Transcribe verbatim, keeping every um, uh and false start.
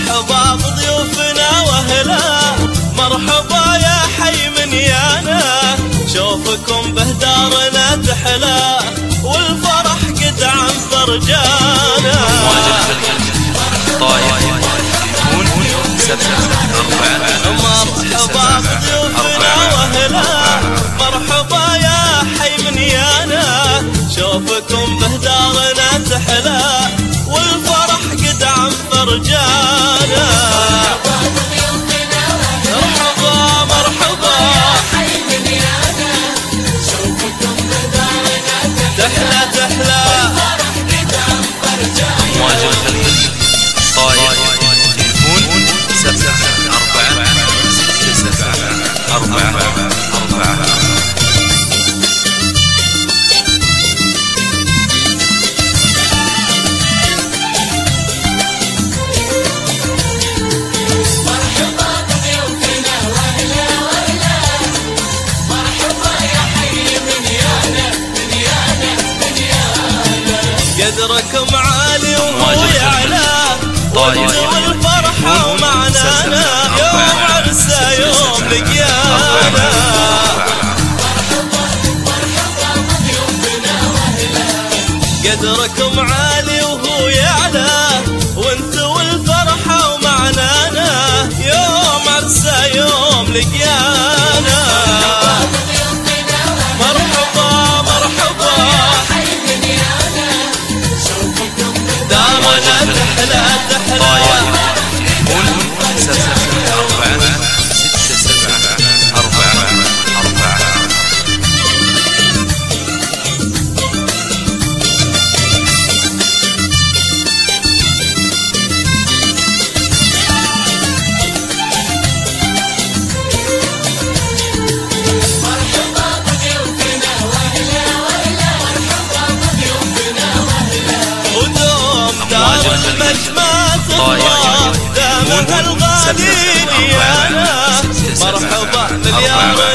مرحبا بضيوفنا واهلا، مرحبا يا حي من يانا، شوفكم بهدارنا تحلى والفرح قد عن فرجانا. مرحبا بضيوفنا واهلا، مرحبا يا حي من يانا، شوفكم بهدارنا تحلى والفرح قد عن فرجانا. مرحبا مرحبا يا حي من يانا، شوفكم بهدارنا تحلى تحلى والفرح قد عن فرجانا. مواجهة طايف تليفون سبعة أربعة ستة سبعة أربعة أربعة. قدركم عالي وهو يعلى، وانتو الفرحة ومعنانا، يوم عرسه يوم لقيانا. قدركم عالي وهو يعلى، وانتو الفرحة ومعنانا، يوم عرسه يوم لقيانا. مرحبا مرحبا دارنا تحلى تحلى. سبعة أربعة ستة سبعة أربعة أربعة. مرحبا بضيوفنا واهلا واهلا، مرحبا بضيوفنا واهلا، ودوم دار المجد ما تطلع دامها الغالي ديانا. مرحبا مليار